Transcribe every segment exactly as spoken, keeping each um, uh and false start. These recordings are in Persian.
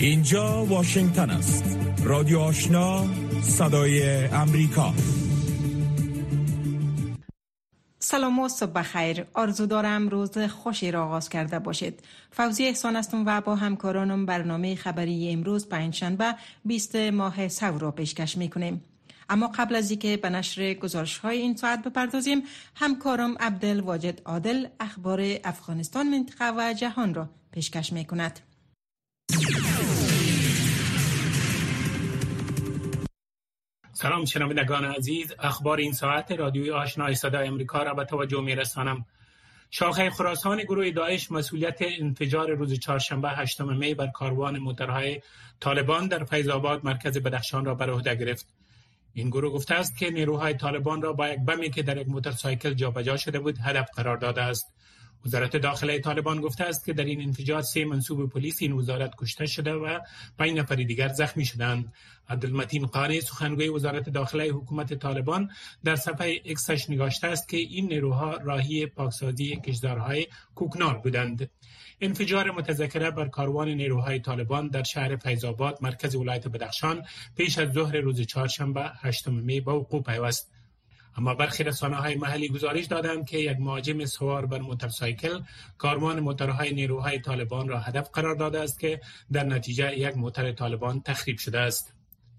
اینجا واشنگتن است. رادیو آشنا، صدای امریکا. سلام و صبح بخیر. آرزو دارم روز خوشی را آغاز کرده باشید. فوزی احسان هستم و با همکارانم برنامه خبری امروز پنجشنبه بیست ماه سور را پیشکش میکنیم. اما قبل از اینکه به نشر گزارش‌های این ساعت بپردازیم، همکارم عبدالواجد عادل اخبار افغانستان، منطقه و جهان را پیشکش میکند. سلام شنوندگان عزیز، اخبار این ساعت رادیوی آشنای صدای امریکا را به توجه می‌رسانم. شاخه خراسان گروه داعش مسئولیت انفجار روز چهارشنبه هشتم می بر کاروان موترهای طالبان در فیض آباد مرکز بدخشان را بر عهده گرفت. این گروه گفته است که نیروهای طالبان را با یک بمی که در یک موتورسایکل جابجا شده بود هدف قرار داده است. وزارت داخله طالبان گفته است که در این انفجار سه منصوب پلیس این وزارت کشته شده و پنج نفر دیگر زخمی شدند. عبدالمتین قانی سخنگوی وزارت داخله حکومت طالبان در صفحه اکسش نگاشته است که این نیروها راهی پاکسازی کشدارهای کوکنار بودند. انفجار متذکره بر کاروان نیروهای طالبان در شهر فیض آباد مرکز ولایت بدخشان پیش از ظهر روز چهارشنبه هشتم می به وقوع پیوست. اما برخی رسانه‌های محلی گزارش دادند که یک مهاجم سوار بر موتورسایکل کاروان موتورهای نیروهای طالبان را هدف قرار داده است که در نتیجه یک موتور طالبان تخریب شده است.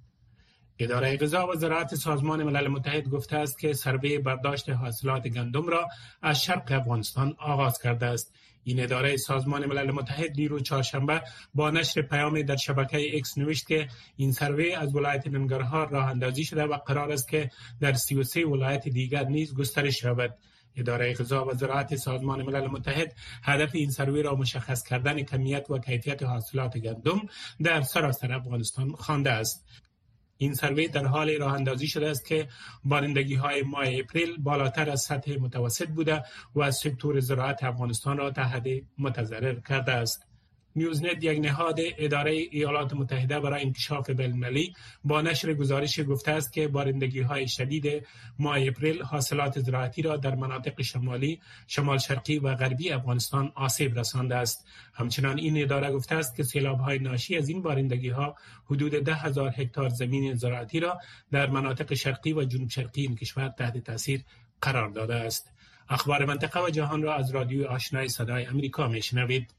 اداره غذا و زراعت سازمان ملل متحد گفته است که سروی برداشت حاصلات گندم را از شرق افغانستان آغاز کرده است. این اداره سازمان ملل متحد دیروز چهارشنبه با نشر پیامی در شبکه ایکس نوشت که این سروی از ولایت ننگرهار راه اندازی شده و قرار است که در سی و سه ولایت دیگر نیز گسترش یابد. اداره غذا و زراعت سازمان ملل متحد هدف این سروی را مشخص کردن کمیت و کیفیت حاصلات گندم در سراسر افغانستان خوانده است. این سروی در حال راه اندازی شده است که بارندگی های ماه اپریل بالاتر از سطح متوسط بوده و از سکتور زراعت افغانستان را تا حد متضرر کرده است. نیوزنت، یک نهاد اداره ایالات متحده برای انکشاف بین‌المللی، با نشر گزارش گفته است که بارندگی های شدید ماه اپریل حاصلات زراعتی را در مناطق شمالی، شمال شرقی و غربی افغانستان آسیب رسانده است. همچنان این اداره گفته است که سیلاب های ناشی از این بارندگی ها حدود ده هزار هکتار زمین زراعتی را در مناطق شرقی و جنوب شرقی این کشور تحت تاثیر قرار داده است. اخبار منطقه و جهان را از رادیوی آشنای صدای امریکا میشنوید.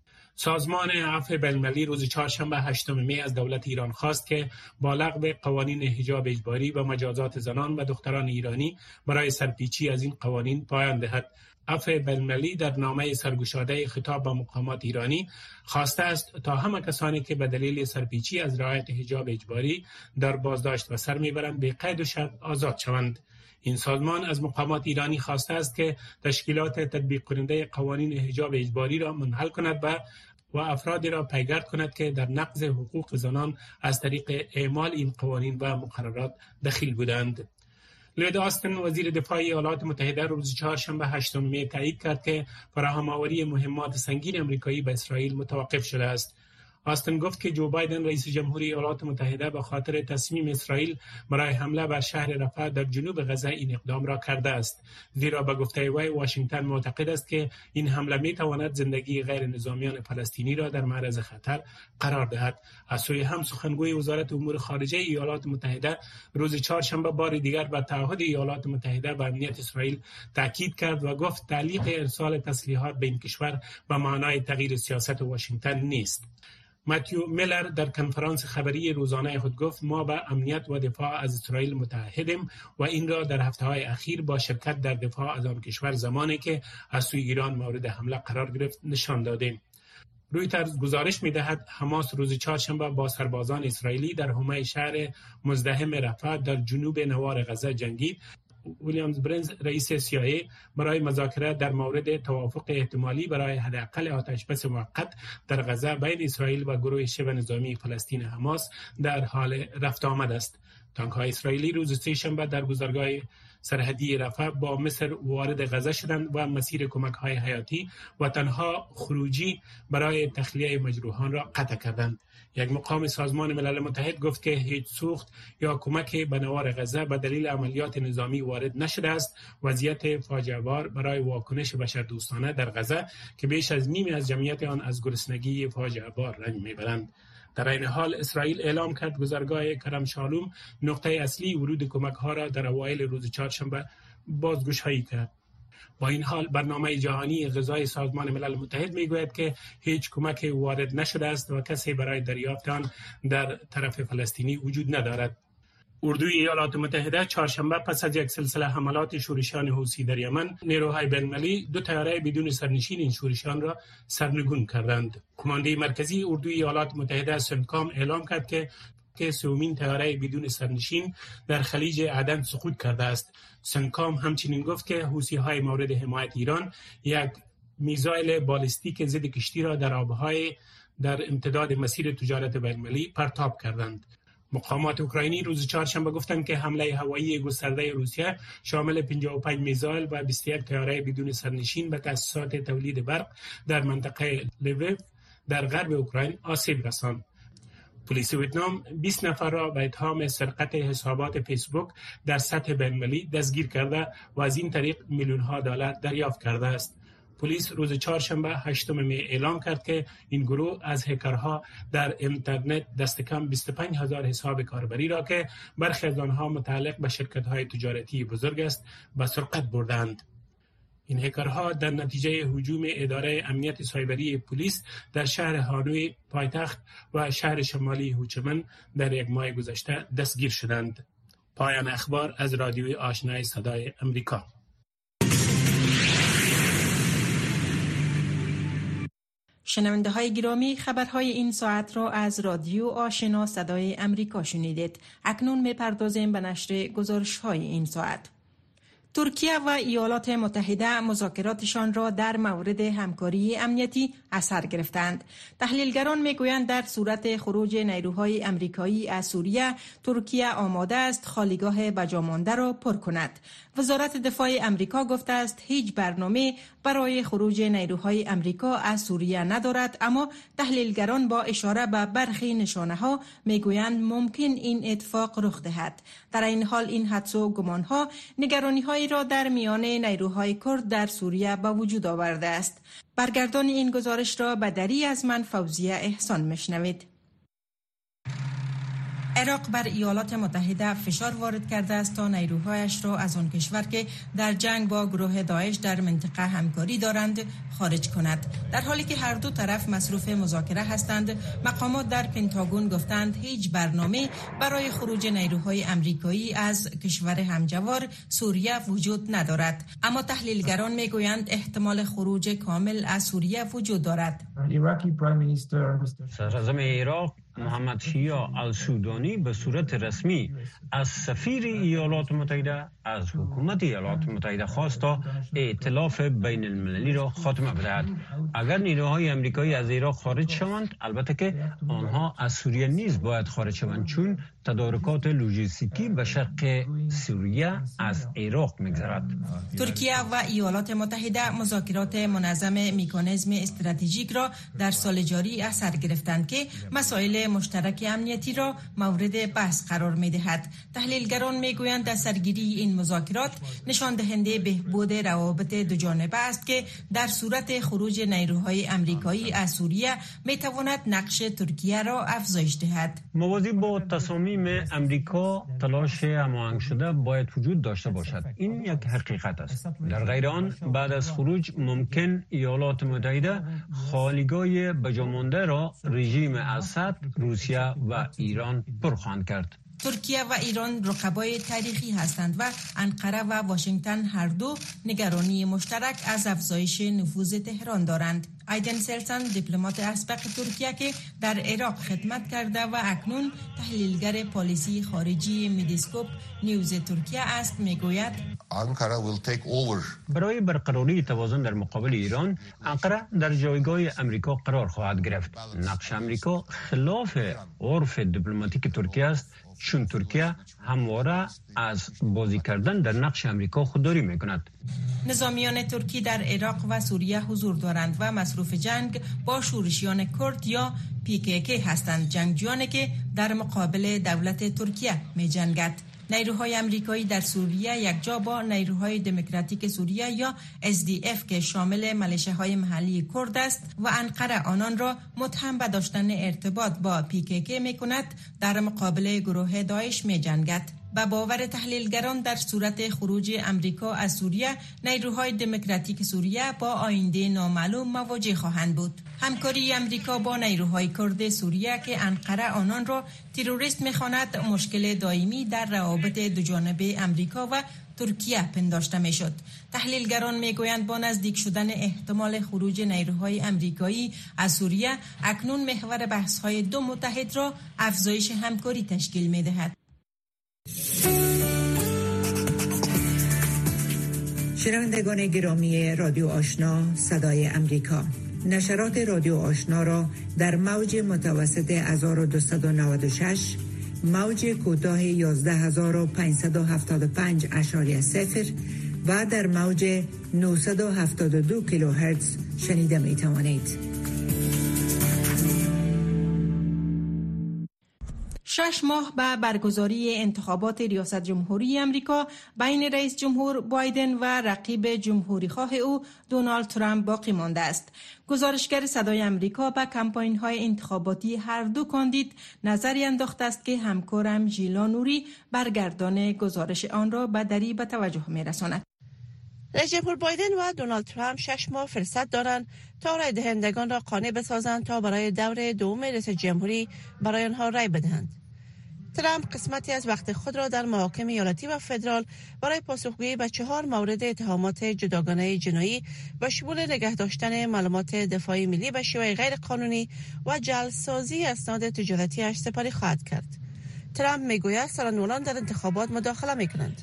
سازمان عفو بین‌المللی روز چهارشنبه هشتم می از دولت ایران خواست که با لغو قوانین حجاب اجباری و مجازات زنان و دختران ایرانی برای سرپیچی از این قوانین پایان دهد. عفو بین‌المللی در نامه سرگشاده خطاب به مقامات ایرانی خواسته است تا همه کسانی که به دلیل سرپیچی از رعایت حجاب اجباری در بازداشت و سر میبرند به قید و شرط آزاد شوند. این سازمان از مقامات ایرانی خواسته است که تشکیلات تطبیق کننده قوانین حجاب اجباری را منحل کند و و افرادی را پیگرد کند که در نقض حقوق زنان از طریق اعمال این قوانین و مقررات دخیل بودند. لوید آستن، وزیر دفاع ایالات متحده، روز چهارشنبه هشتم می تایید کرد که فراهم‌آوری مهمات سنگین آمریکایی به اسرائیل متوقف شده است. آستن گفت که جو بایدن رئیس جمهوری ایالات متحده به خاطر تصمیم اسرائیل برای حمله بر شهر رفح در جنوب غزه این اقدام را کرده است، زیرا به گفته وی واشنگتن معتقد است که این حمله می تواند زندگی غیر نظامیان فلسطینی را در معرض خطر قرار دهد. از سوی هم سخنگوی وزارت امور خارجه ایالات متحده روز چهارشنبه بار دیگر بر تعهد ایالات متحده به امنیت اسرائیل تاکید کرد و گفت تعلیق ارسال تسلیحات به این کشور به معنای تغییر سیاست واشنگتن نیست. ماتیو میلر در کنفرانس خبری روزانه خود گفت ما به امنیت و دفاع از اسرائیل متعهدیم و این را در هفته‌های اخیر با شرکت در دفاع از آن کشور زمانی که از سوی ایران مورد حمله قرار گرفت نشان دادیم. رویترز گزارش می‌دهد حماس روز چهارشنبه با سربازان اسرائیلی در حومه شهر مزدحم رفح در جنوب نوار غزه جنگید. ویلیامز برنز، رئیس سی‌آی‌ای، برای مذاکره در مورد توافق احتمالی برای حداقل آتش‌بس موقت در غزه بین اسرائیل و گروه شبه نظامی فلسطین حماس در حال رفت آمد است. تانک‌های اسرائیلی روز سه‌شنبه در گذرگاه سرحدی رفح با مصر وارد غزه شدند و مسیر کمک‌های حیاتی و تنها خروجی برای تخلیه مجروحان را قطع کردند. یک مقام سازمان ملل متحد گفت که هیچ سوخت یا کمک به نوار غزه به دلیل عملیات نظامی وارد نشده است. وضعیت فاجعه‌بار برای واکنش بشردوستانه در غزه که بیش از نیمی از جمعیت آن از گرسنگی فاجعه‌بار رنج میبرند. در این حال اسرائیل اعلام کرد گذرگاه کرم شالوم نقطه اصلی ورود کمک ها را در اوایل روز چهارشنبه بازگشایی کرد. با این حال برنامه جهانی غذای سازمان ملل متحد میگوید که هیچ کمک وارد نشده است و کسی برای دریافت آن در طرف فلسطینی وجود ندارد. اردوی ایالات متحده چهارشنبه پس از یک سلسله حملات شورشیان حوثی در یمن، نیروهای بین‌المللی دو طیاره بدون سرنشین این شورشیان را سرنگون کردند. کمانده مرکزی اردوی ایالات متحده سنتکام اعلام کرد که که سومین طیاره بدون سرنشین در خلیج عدن سقوط کرده است. سنتکام همچنین گفت که حوثی‌های مورد حمایت ایران یک میزایل بالستیک ضد کشتی را در آبهای در امتداد مسیر تجارت بین‌المللی پرتاب کردند. مقامات اوکراینی روز چهارشنبه گفتند که حمله هوایی گسترده روسیه شامل پنجاه و پنج میزایل و بیست و یک طیاره بدون سرنشین به تأسیسات تولید برق در منطقه لویو در غرب اوکراین آسیب رساند. پلیس ویتنام بیست نفر را به اتهام سرقت حسابات فیسبوک در سطح بین‌المللی دستگیر کرده و از این طریق میلیون ها دلار دریافت کرده است. پلیس روز چهارشنبه هشتم می اعلام کرد که این گروه از هکرها در اینترنت دست کم بیست و پنج هزار حساب کاربری را که برخی از آنها متعلق به شرکت‌های تجارتی بزرگ است به سرقت بردند. این هکرها در نتیجه هجوم اداره امنیت سایبری پلیس در شهر هانوی پایتخت و شهر شمالی هوچمن در یک ماه گذشته دستگیر شدند. پایان اخبار از رادیوی آشنای صدای امریکا. شنونده های گرامی، خبرهای این ساعت را از رادیو آشنا صدای امریکا شنیدید. اکنون می‌پردازیم به نشر گزارش های این ساعت. ترکیه و ایالات متحده مذاکراتشان را در مورد همکاری امنیتی اثر گرفتند. تحلیلگران میگویند در صورت خروج نیروهای امریکایی از سوریه، ترکیه آماده است خالیگاه بجامانده را پر کند. وزارت دفاع امریکا گفته است هیچ برنامه برای خروج نیروهای امریکا از سوریه ندارد، اما تحلیلگران با اشاره به برخی نشانه‌ها میگویند ممکن این اتفاق رخ دهد. در این حال این حدس و گمان‌ها نگرانی‌های را در میان نیروهای کرد در سوریه به وجود آورده است. برگردان این گزارش را به دری از من فوزیه احسان میشنوید. عراق بر ایالات متحده فشار وارد کرده است تا نیروهایش را از آن کشور که در جنگ با گروه داعش در منطقه همکاری دارند خارج کند. در حالی که هر دو طرف مصروف مذاکره هستند، مقامات در پنتاگون گفتند هیچ برنامه برای خروج نیروهای امریکایی از کشور همجوار سوریه وجود ندارد. اما تحلیلگران میگویند احتمال خروج کامل از سوریه وجود دارد. صدر اعظم عراق محمد شیعه السودانی به صورت رسمی از سفیر ایالات متحده از حکومت ایالات متحده خواست تا ائتلاف بین المللی را خاتمه بدهد. اگر نیروهای امریکایی از عراق خارج شوند، البته که آنها از سوریه نیز باید خارج شوند، چون تدارکات لوجستیکی به شرق سوریه از عراق می‌گذرد. ترکیه و ایالات متحده مذاکرات منظم مکانیزم استراتژیک را در سال جاری اثر گرفتند که مسائل مشترک امنیتی را مورد بحث قرار می‌دهد. تحلیلگران می‌گویند در سرگیری این مذاکرات نشان دهنده بهبود روابط دو جانبه است که در صورت خروج نیروهای امریکایی از سوریه می‌تواند نقش ترکیه را افزایش دهد. موازی با تصامیم امریکا، تلاش هماهنگ شده باید وجود داشته باشد. این یک حقیقت است. در غیر آن بعد از خروج ممکن ایالات متحده خالیگاه بجامانده را رژیم اسد، روسیه و ایران پر خواهند کرد. ترکیه و ایران رقبای تاریخی هستند و انقره و واشنگتن هر دو نگرانی مشترک از افزایش نفوذ تهران دارند. ایدن سلسن، دیپلمات اسبق ترکیه که در عراق خدمت کرده و اکنون تحلیلگر پالیسی خارجی میدیسکوپ نیوز ترکیه است، میگوید برای برقراری توازن در مقابل ایران، انقره در جایگاه امریکا قرار خواهد گرفت. نقش امریکا خلاف عرف دیپلماتیک ترکیه است، چون ترکیه همواره از بازی کردن در نقش امریکا خودداری میکند. نظامیان ترکی در عراق و سوریه حضور دارند و مصروف جنگ با شورشیان کرد یا پی کی کی هستند، جنگجویانی که در مقابل دولت ترکیه می جنگد. نیروهای آمریکایی در سوریه یکجا با نیروهای دموکراتیک سوریه یا اس دی اف که شامل ملیشه‌های محلی کرد است و انقره آنان را متهم به داشتن ارتباط با پی کی کی می‌کند در مقابل گروه داعش می‌جنگد. با باور تحلیلگران در صورت خروج امریکا از سوریه، نیروهای دموکراتیک سوریه با آینده نامعلوم مواجه خواهند بود. همکاری امریکا با نیروهای کرد سوریه که انقره آنان را تروریست می‌خواند، مشکل دائمی در روابط دوجانبه امریکا و ترکیه پنداشته میشد. تحلیلگران میگویند با نزدیک شدن احتمال خروج نیروهای امریکایی از سوریه، اکنون محور بحث‌های دو متحد را افزایش همکاری تشکیل می‌دهد. شنوندگان گرامی رادیو آشنا صدای امریکا، نشرات رادیو آشنا را در موج متوسط هزار و دویست و نود و شش، موج کوتاه یازده هزار و پانصد و هفتاد و پنج اشاری صفر و در موج نهصد و هفتاد و دو کیلوهرتز شنیده می توانید. شش ماه به برگزاری انتخابات ریاست جمهوری امریکا بین رئیس جمهور بایدن و رقیب جمهوری خواه او دونالد ترامپ باقی مانده است. گزارشگر صدای امریکا به کمپاین‌های انتخاباتی هر دو کاندید نظری انداخته است که همکارم ژیلا نوری برگردان گزارش آن را به دری به توجه می‌رساند. رئیس جمهور بایدن و دونالد ترامپ شش ماه فرصت دارند تا رای دهندگان را قانع بسازند تا برای دور دوم رئیس جمهوری برای آنها رای بدهند. ترامپ قسمتی از وقت خود را در محاکم ایالتی و فدرال برای پاسخگویی به چهار مورد اتهامات جداگانه جنایی و شمول نگه داشتن معلومات دفاعی ملی به شیوه غیر قانونی و جعل‌سازی اسناد تجارتی‌اش سپاری خواهد کرد. ترامپ میگوید سرانولان در انتخابات مداخله میکنند.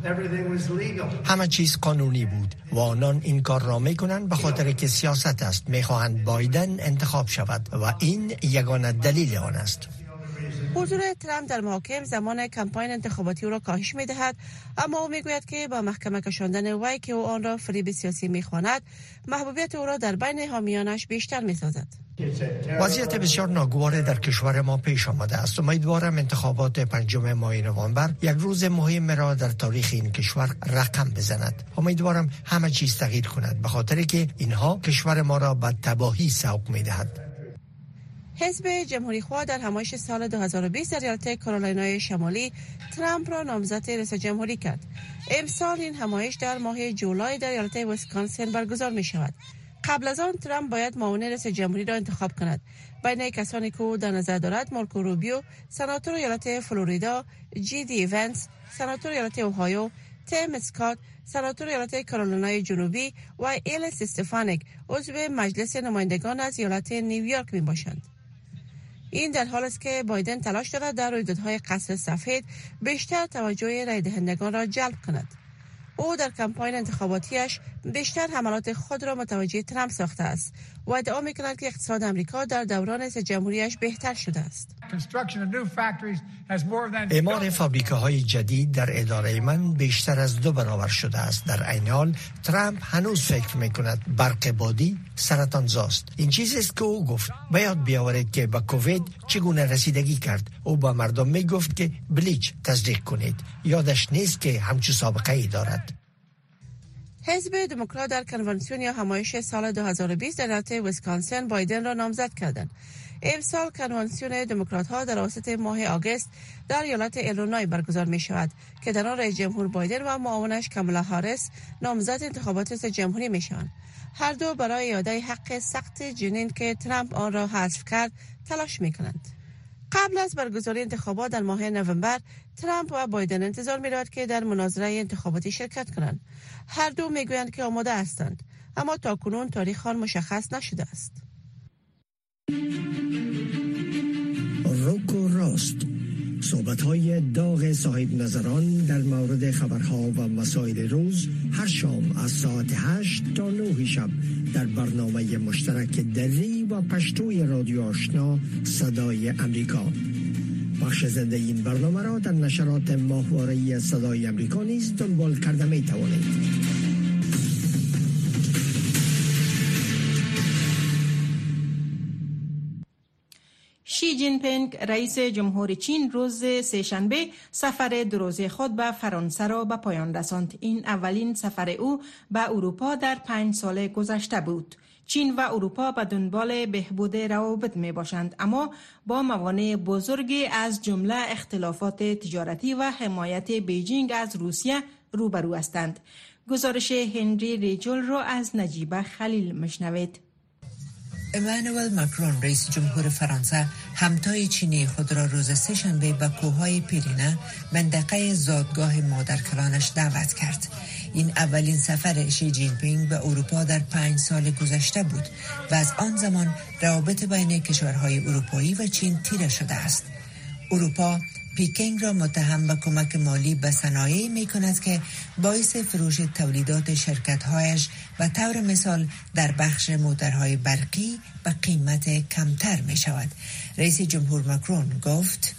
همه چیز قانونی بود و آنان این کار را میکنند به خاطر که سیاست است. میخواهند بایدن انتخاب شود و این یگانه دلیل آن است. حضور ترامپ در محاکم زمان کمپاین انتخاباتی او را کاهش می‌دهد، اما او میگوید که با محکمه کشاندن وی که او آن را فریب سیاسی می‌خواند، محبوبیت او را در بین حامیانش بیشتر می‌سازد. وضعیت بسیار ناگوار در کشور ما پیش آمده است. امیدوارم انتخابات پنجم ماه نوامبر یک روز مهم را در تاریخ این کشور رقم بزند. امیدوارم همه چیز تغییر کند، به خاطر که اینها کشور ما را به تباهی سوق می‌دهد. حزب جمهوری خواه در همایش سال دو هزار و بیست در ایالت کارولینای شمالی ترامپ را نامزد رئیس جمهوری کرد. امسال این همایش در ماه جولای در ایالت ویسکانسین برگزار می شود. قبل از آن ترامپ باید معاون رئیس جمهوری را انتخاب کند. بین کسانی که او در نظر دارد مارکو روبیو، سناتور ایالت فلوریدا، جی دی ایونز، سناتور ایالت اوهایو، تیم اسکات، سناتور ایالت کارولینای جنوبی و ایلیس استفانیک، عضو مجلس نمایندگان از ایالت نیویورک می باشند. این در حالی است که بایدن تلاش دارد در رویدادهای قصر سفید بیشتر توجه رای دهندگان را جلب کند. او در کمپاین انتخاباتیش بیشتر حملات خود را متوجه ترامپ ساخته است و ادعا می‌کند که اقتصاد آمریکا در دوران رئیس جمهوریش بهتر شده است. اعمار فابریکه‌های جدید در اداره من بیشتر از دو برابر شده است. در عین حال ترامپ هنوز فکر می‌کند برق بادی سرطانزاست. این چیزی است که او گفت. باید بیاورید که با کووید چگونه رسیدگی کرد. او با مردم میگفت که بلیچ تصدیق کنید. یادش نیست که همچون سابقه ای دارد. حزب دموکرات در کنونسیون یا همایش سال دو هزار و بیست در ایالت ویسکانسین بایدن را نامزد کردند. امسال کنونسیون دموکرات‌ها در اواسط ماه آگوست در ایالت ایلینوی برگزار می شود که در آن رئیس جمهور بایدن و معاونش کامالا هاریس نامزد انتخابات رئیس جمهوری می شوند. هر دو برای اعاده حق سخت جنین که ترامپ آن را حذف کرد تلاش می کنند. قبل از برگزاری انتخابات در ماه نوامبر ترامپ و بایدن انتظار می رود که در مناظره انتخاباتی شرکت کنند. هر دو می گویند که آماده هستند، اما تاکنون تاریخ آن مشخص نشده است. روک و راست، صحبت‌های داغ صاحب نظران در مورد خبرها و مسائل روز هر شام از ساعت هشت تا نه شب در برنامه مشترک دری و پشتوی رادیو آشنا صدای امریکا. بخش زنده این برنامه را در نشرات ماهواره‌ای صدای امریکا نیز دنبال کرده می توانید. شی جین پینگ رئیس جمهور چین روز سه‌شنبه سفر دو روزه خود به فرانسه را به پایان رساند. این اولین سفر او به اروپا در پنج سال گذشته بود. چین و اروپا به دنبال بهبود روابط می باشند، اما با موانع بزرگی از جمله اختلافات تجارتی و حمایت بیجینگ از روسیه روبرو هستند. گزارش هنری ریجل را از نجیبه خلیل مشنوید. امانوئل ماکرون رئیس جمهور فرانسه همتای چینی خود را روز سه‌شنبه به کوههای پیرینه منطقه زادگاه مادرکلانش دعوت کرد. این اولین سفر شی جین پینگ به اروپا در پنج سال گذشته بود و از آن زمان روابط بین کشورهای اروپایی و چین تیره شده است. اروپا پیکینگ را متهم به کمک مالی به صنایعی می کند که باعث فروش تولیدات شرکت‌هایش و طور مثال در بخش موتورهای برقی به قیمت کمتر می شود. رئیس جمهور ماکرون گفت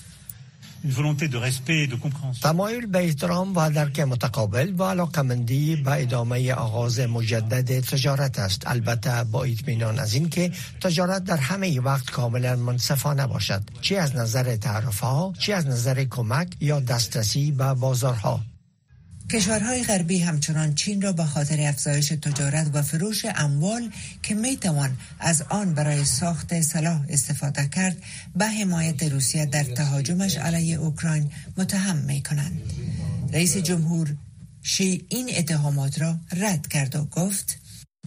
تمایل به احترام و درک متقابل و علاقمندی به ادامه آغاز مجدد تجارت است، البته با اطمینان از این که تجارت در همه وقت کاملا منصفانه باشد، چه از نظر تعرفه‌ها، چه از نظر کمک یا دسترسی به بازارها. کشورهای غربی همچنان چین را به خاطر افزایش تجارت و فروش اموال که میتوان از آن برای ساخت سلاح استفاده کرد به حمایت روسیه در تهاجمش علیه اوکراین متهم میکنند. رئیس جمهور شی این اتهامات را رد کرد و گفت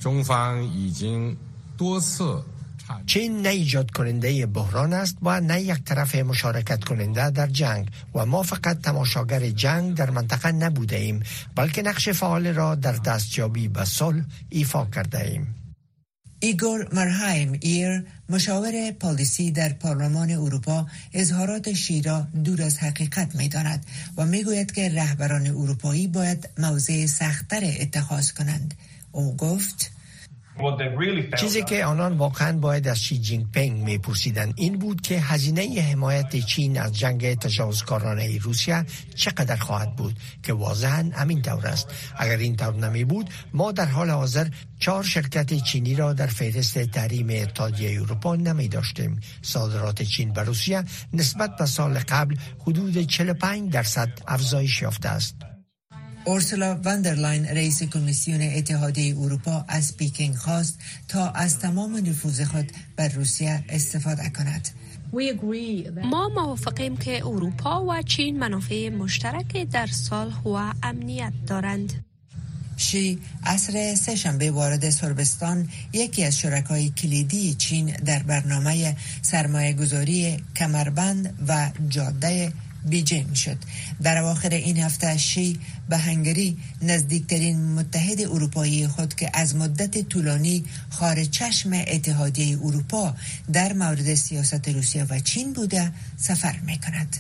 چین نه ایجاد کننده بحران است و نه یک طرف مشارکت کننده در جنگ و ما فقط تماشاگر جنگ در منطقه نبوده ایم، بلکه نقش فعال را در دستیابی به صلح ایفا کرده ایم. ایگور مرهایم ایر مشاور پالیسی در پارلمان اروپا اظهارات شی را دور از حقیقت می داند و می گوید که رهبران اروپایی باید موضع سخت‌تر اتخاذ کنند. او گفت چیزی که آنان واقعا باید از شی جین پینگ می‌پرسیدند این بود که هزینه حمایت چین از جنگ تجاوزکارانه روسیه چقدر خواهد بود که واضحاً همین طور است. اگر این طور نمی بود ما در حال حاضر چهار شرکت چینی را در فهرست تحریم اتحادیه اروپا نمی داشتیم. صادرات چین به روسیه نسبت به سال قبل حدود چهل و پنج درصد افزایش یافته است. اورسولا واندرلاین رئیس کمیسیون اتحادیه اروپا از پیکینگ خواست تا از تمام نفوذ خود بر روسیه استفاده کند. ما موافقیم که اروپا و چین منافع مشترک در صلح و امنیت دارند. شی عصر سه‌شنبه وارد سربستان یکی از شرکای کلیدی چین در برنامه سرمایه‌گذاری کمربند و جاده بیجینگ شد. در اواخر این هفته شی به هنگری نزدیکترین متحد اروپایی خود که از مدت طولانی خارج چشم اتحادیه اروپا در مورد سیاست روسیه و چین بوده سفر می کند.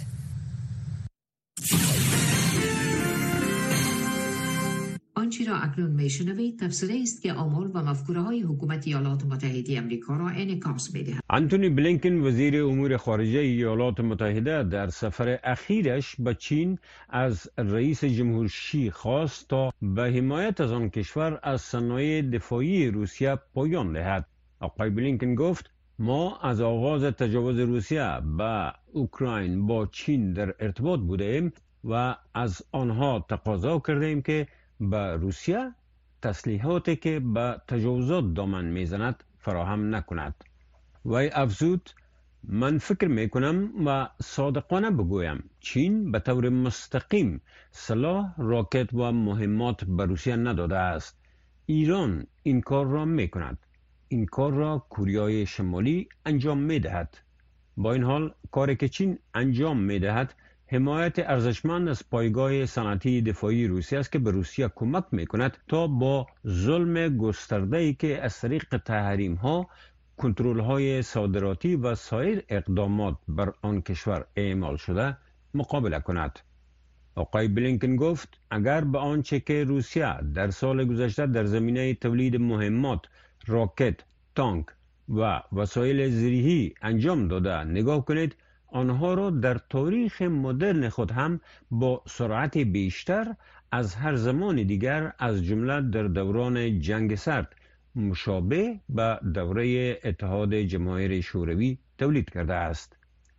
آنچه را اکنون میشنوید تفسیری است که آمال و مفکوره‌های حکومت ایالات متحده آمریکا را انعکاس می‌دهد. آنتونی بلینکن وزیر امور خارجه ایالات متحده در سفر اخیرش به چین از رئیس جمهور شی خواست تا به حمایت از آن کشور از صنایع دفاعی روسیه پایان دهد. آقای بلینکن گفت ما از آغاز تجاوز روسیه به اوکراین با چین در ارتباط بودیم و از آنها تقاضا کردیم که به روسیه تسلیحاتی که به تجاوزات دامن میزند فراهم نکند. وی افزود من فکر میکنم و صادقانه بگویم چین به طور مستقیم سلاح، راکت و مهمات به روسیه نداده است. ایران این کار را میکند. این کار را کوریای شمالی انجام میدهد. با این حال کاری که چین انجام میدهد حمایت ارزشمند از پایگاه صنعتی دفاعی روسیه است که به روسیه کمک میکند تا با ظلم گسترده‌ای که از طریق تحریم‌ها، کنترل‌های صادراتی و سایر اقدامات بر آن کشور اعمال شده مقابله کند. آقای بلینکن گفت اگر به آنچه که روسیه در سال گذشته در زمینه تولید مهمات، راکت، تانک و وسایل زیرهی انجام داده نگاه کنید، آنها را در تاریخ مدرن خود هم با سرعت بیشتر از هر زمان دیگر از جمله در دوران جنگ سرد مشابه به دوره اتحاد جماهیر شوروی تولید کرده است.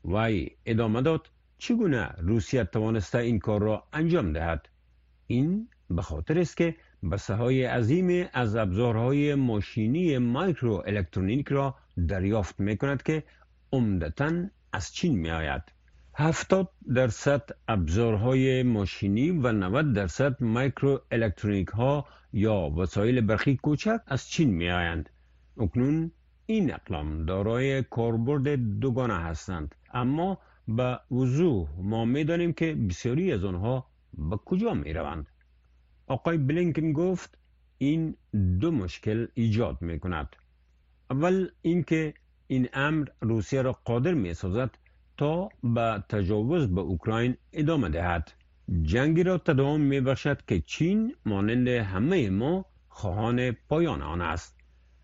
وی ادامه داد چگونه روسیه توانسته این کار را انجام دهد؟ این به خاطر است که بسته عظیم از ابزارهای ماشینی مایکرو الکترونیک را دریافت می کند که عمدتاً از چین می آید. هفتاد درصد ابزارهای ماشینی و نود درصد مایکرو الکترونیک ها یا وسایل برقی کوچک از چین می آیند. اکنون این اقلام دارای کاربرد دوگانه هستند، اما به وضوح ما می دانیم که بسیاری از آنها به کجا می روند. آقای بلینکن گفت این دو مشکل ایجاد می کند. اول اینکه این امر روسیه را قادر می سازد تا به تجاوز به اوکراین ادامه دهد. جنگی را تداوم می بخشد که چین مانند همه ما خواهان پایان آن است.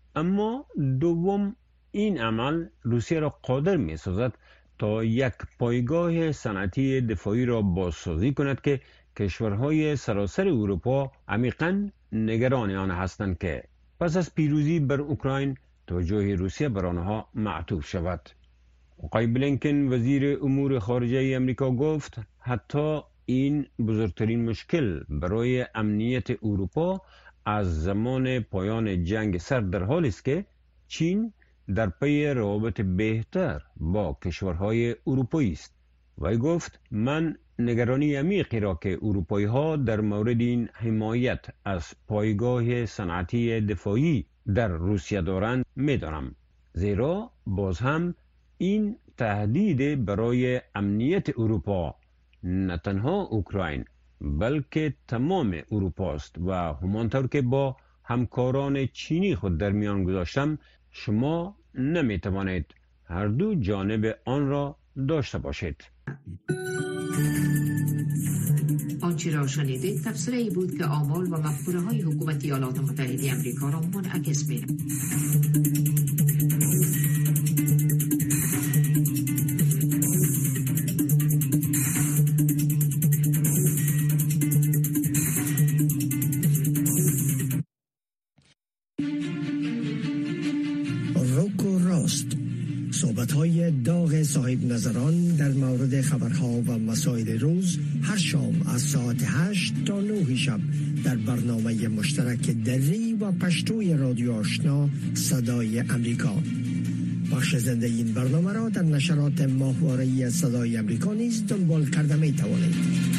اما دوم این عمل روسیه را قادر می سازد تا یک پایگاه صنعتی دفاعی را بازسازی کند که کشورهای سراسر اروپا عمیقاً نگران آن هستند که پس از پیروزی بر اوکراین توجه روسیه بر آنها معطوف شود. آقای بلینکن وزیر امور خارجه امریکا گفت حتی این بزرگترین مشکل برای امنیت اروپا از زمان پایان جنگ سرد در حالی است که چین در پی روابط بهتر با کشورهای اروپایی است. وی گفت من نگرانی عمیقی را که اروپایی ها در مورد این حمایت از پایگاه صنعتی دفاعی در روسیه دارند میدانم، زیرا باز هم این تهدید برای امنیت اروپا نه تنها اوکراین بلکه تمام اروپا است و همانطور که با همکاران چینی خود در میان گذاشتم شما نمی توانید هر دو جانب آن را داشته باشید. آنچه را شنیدید تفسیری بود که آمال و مفکوره های حکومت ایالات متحده آمریکا را منعکس می صحبت‌های داغ صاحب نظران در مورد خبرها و مسائل روز هر شام از ساعت هشت تا نه شب در برنامه مشترک دری و پشتوی رادیو آشنا صدای امریکا. بخش زنده این برنامه را در نشرات ماهواره‌ای صدای امریکا نیز دنبال کرده می توانید.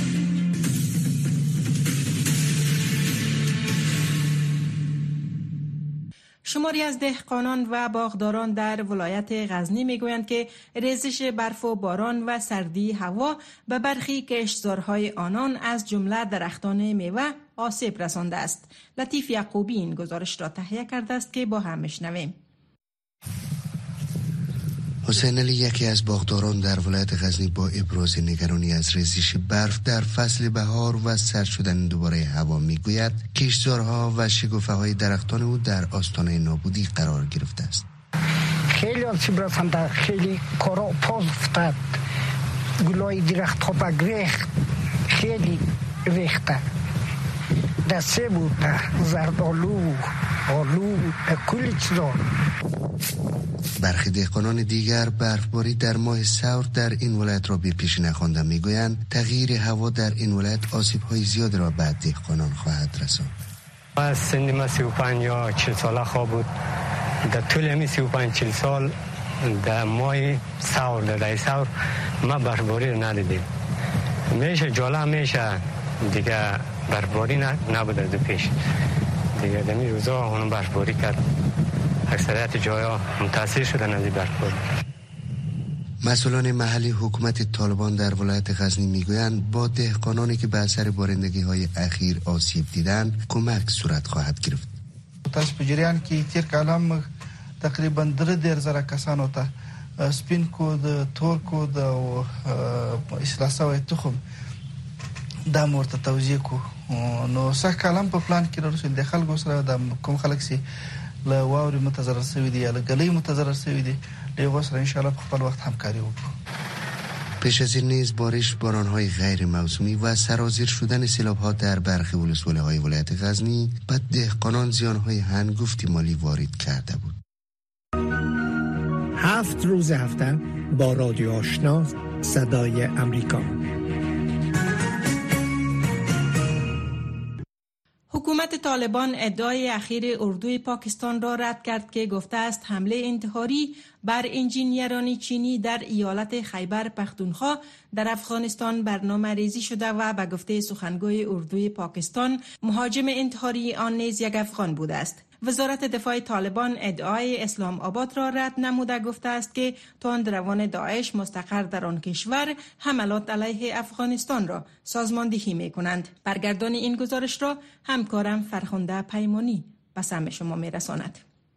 شماری از دهقانان و باغداران در ولایت غزنی میگویند که ریزش برف و باران و سردی هوا به برخی کشتزارهای آنان از جمله درختان میوه آسیب رسانده است. لطیف یعقوبی این گزارش را تهیه کرده است که با هم میشنویم. حسین علی یکی از باغداران در ولایت غزنی با ابراز نگرانی از ریزش برف در فصل بهار و سرد شدن دوباره هوا میگوید کشتزارها و شکوفه های درختان او در آستانه نابودی قرار گرفته است. خیلی آسیب رسانده، خیلی کارا پاس افتاد، گلای درخت ها بگریخت، خیلی ریخته، دسته بود، زردالو، آلو، کلی چیزا. برخی دهقانان دیگر برفباری در ماه ثور در این ولایت را به پیش نخوانده میگویند تغییر هوا در این ولایت آسیب‌های زیاد را به دهقانان خواهد رساند. از سن ما سی و پنج یا چهل ساله خواه بود. در طول همی سی و پنج چهل سال در ماه ثور در دای ثور ما برفباری رو ندیدیم. میشه جاله میشه دیگه برفباری نبوده در پیش. دیگه دمی روزا اونو برفباری کرد. اکثریت جایا متاثر شدن از این برفباری. مسئولان محلی حکومت طالبان در ولایت غزنی میگویند با دهقانانی که به اثر بارندگی های اخیر آسیب دیدند کمک صورت خواهد گرفت. تاسو په جریان کې تیر کالم تقریبا درې ډیر زره کسانو ته سپین کود تور کود او اصلاح شوی تخم دا مرته توزیع کو نو څه کالم په پلان کې رسول د خلکو سره د کوم خلک سي له واوري متضرر شوی دي یا له ګلې متضرر شوی دي له سره ان شاء الله په خپل وخت همکاري وکړو. پیش از این نیز بارش باران‌های غیر موسمی و سرازیر شدن سیلاب‌ها در برخی ولسوالی‌های ولایت غزنی به دهقانان زیان‌های هنگفتی مالی وارد کرده بود. هفت روز هفته با رادیو آشنا صدای امریکا. حکومت طالبان ادعای اخیر اردوی پاکستان را رد کرد که گفته است حمله انتحاری بر انجینیران چینی در ایالت خیبر پختونخوا در افغانستان برنامه ریزی شده و به گفته سخنگوی اردوی پاکستان مهاجم انتحاری آن نیز یک افغان بوده است. وزارت دفاع طالبان ادعای اسلام آباد را رد نموده گفته است که تندروان داعش مستقر در آن کشور حملات علیه افغانستان را سازماندهی می کنند. برگردان این گزارش را همکارم فرخنده پیمانی به سمع شما می رساند.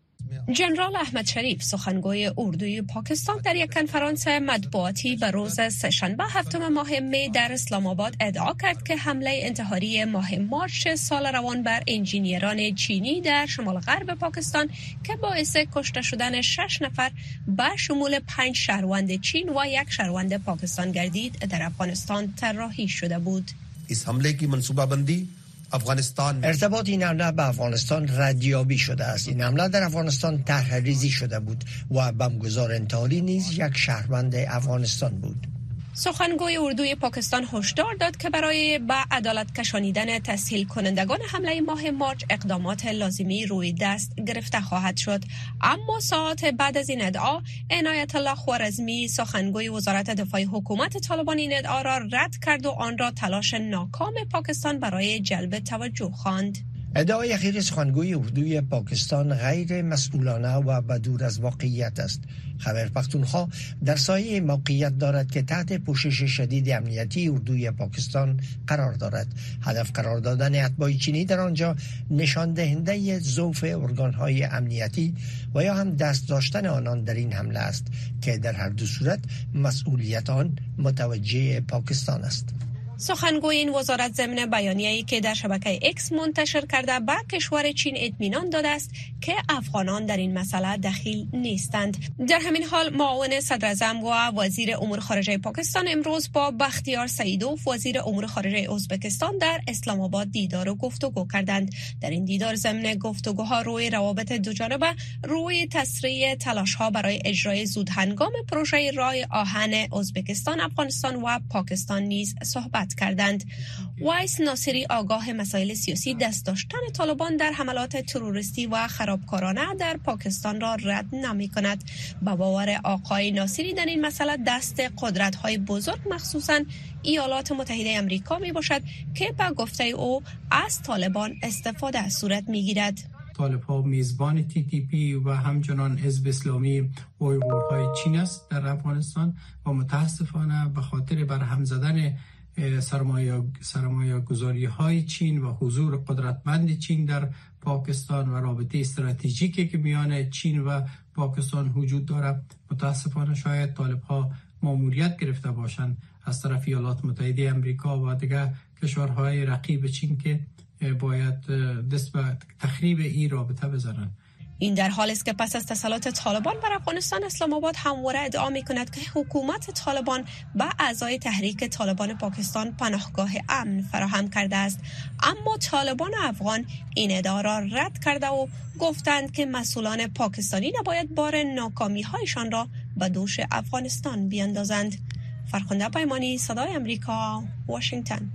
جنرال احمد شریف سخنگوی اردوی پاکستان در یک کنفرانس مطبوعاتی به روز سه‌شنبه هفتم ماه می در اسلام آباد ادعا کرد که حمله انتحاری ماه مارچ سال روان بر انجینیران چینی در شمال غرب پاکستان که باعث کشته شدن شش نفر به شمول پنج شهروند چین و یک شهروند پاکستان گردید در افغانستان طراحی شده بود. اس حمله کی منصوبه بندی افغانستان ارتباط این حمله به افغانستان ردیابی شده است. این حمله در افغانستان طرح ریزی شده بود و بمبگذار انتحاری نیز یک شهروند افغانستان بود. سخنگوی اردوی پاکستان هشدار داد که برای به عدالت کشانیدن تسهیل کنندگان حمله ماه مارچ اقدامات لازمی روی دست گرفته خواهد شد. اما ساعت بعد از این ادعا عنایت الله خوارزمی سخنگوی وزارت دفاع حکومت طالبان این ادعا را رد کرد و آن را تلاش ناکام پاکستان برای جلب توجه خواند. ادعای اخیر سخنگوی اردوی پاکستان غیر مسئولانه و بدور از واقعیت است. خیبر پختونخوا در سایه موقعیت دارد که تحت پوشش شدید امنیتی اردوی پاکستان قرار دارد. هدف قرار دادن اتباع چینی در آنجا نشان دهنده ضعف ارگان‌های امنیتی و یا هم دست داشتن آنان در این حمله است که در هر دو صورت مسئولیت آن متوجه پاکستان است. سخنگوی این وزارت ضمن بیانیه‌ای که در شبکه اکس منتشر کرده به کشور چین اطمینان داده است که افغانان در این مسئله دخیل نیستند. در همین حال معاون صدر اعظم و وزیر امور خارجه پاکستان امروز با بختیار سعیدوف وزیر امور خارجه ازبکستان در اسلام آباد دیدار و گفتگو کردند. در این دیدار ضمن گفتگوها روی روابط دوجانبه روی تسریع تلاش‌ها برای اجرای زودهنگام پروژه راه آهن ازبکستان، افغانستان و پاکستان نیز صحبت کردند. وایس ناصری آگاه مسائل سیاسی دست داشتن طالبان در حملات تروریستی و خرابکارانه در پاکستان را رد نمی کند. با باور آقای ناصری در این مسئله دست قدرت‌های بزرگ مخصوصاً ایالات متحده آمریکا می باشد که با گفته او از طالبان استفاده صورت می گیرد. طالب ها میزبان تی تی پی و همچنان حزب اسلامی و اویغورهای چین است در افغانستان و متاسفانه به خاطر برهم زدن سرمایه سرمایه گذاری های چین و حضور قدرتمند چین در پاکستان و رابطه استراتژیکی که میان چین و پاکستان وجود دارد، متاسفانه شاید طالب ها ماموریت گرفته باشند از طرف ایالات متحده آمریکا و دیگر کشورهای رقیب چین که باید دست به تخریب این رابطه بزنند. این در حالی است که پس از تسلط طالبان بر افغانستان اسلام آباد همواره ادعا می‌کند که حکومت طالبان به اعضای تحریک طالبان پاکستان پناهگاه امن فراهم کرده است. اما طالبان افغان این ادعا را رد کرده و گفتند که مسئولان پاکستانی نباید بار ناکامی‌هایشان را به دوش افغانستان بیاندازند. فرخنده پیمانی، صدای امریکا، واشنگتن.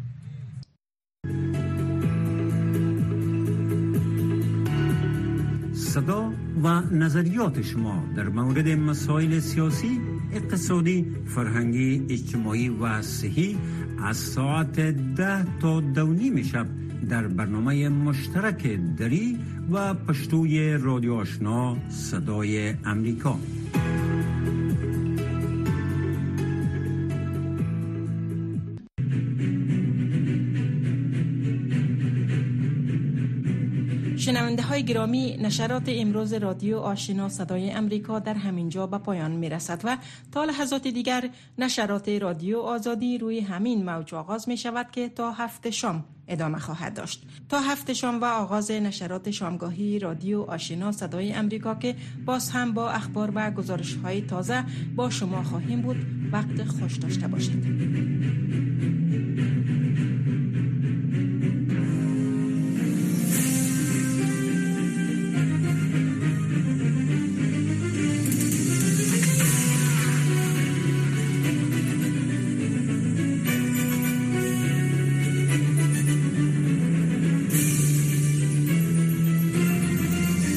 صدا و نظریات شما در مورد مسائل سیاسی، اقتصادی، فرهنگی، اجتماعی و صحی از ساعت ده تا دو نیم شب در برنامه مشترک دری و پشتوی رادیو آشنا صدای امریکا. شنونده های گرامی، نشرات امروز رادیو آشنا صدای امریکا در همین جا به پایان می رسد و تا لحظات دیگر نشرات رادیو آزادی روی همین موج آغاز می شود که تا هفت شام ادامه خواهد داشت. تا هفت شام و آغاز نشرات شامگاهی رادیو آشنا صدای امریکا که باز هم با اخبار و گزارش های تازه با شما خواهیم بود. وقت خوش داشته باشید.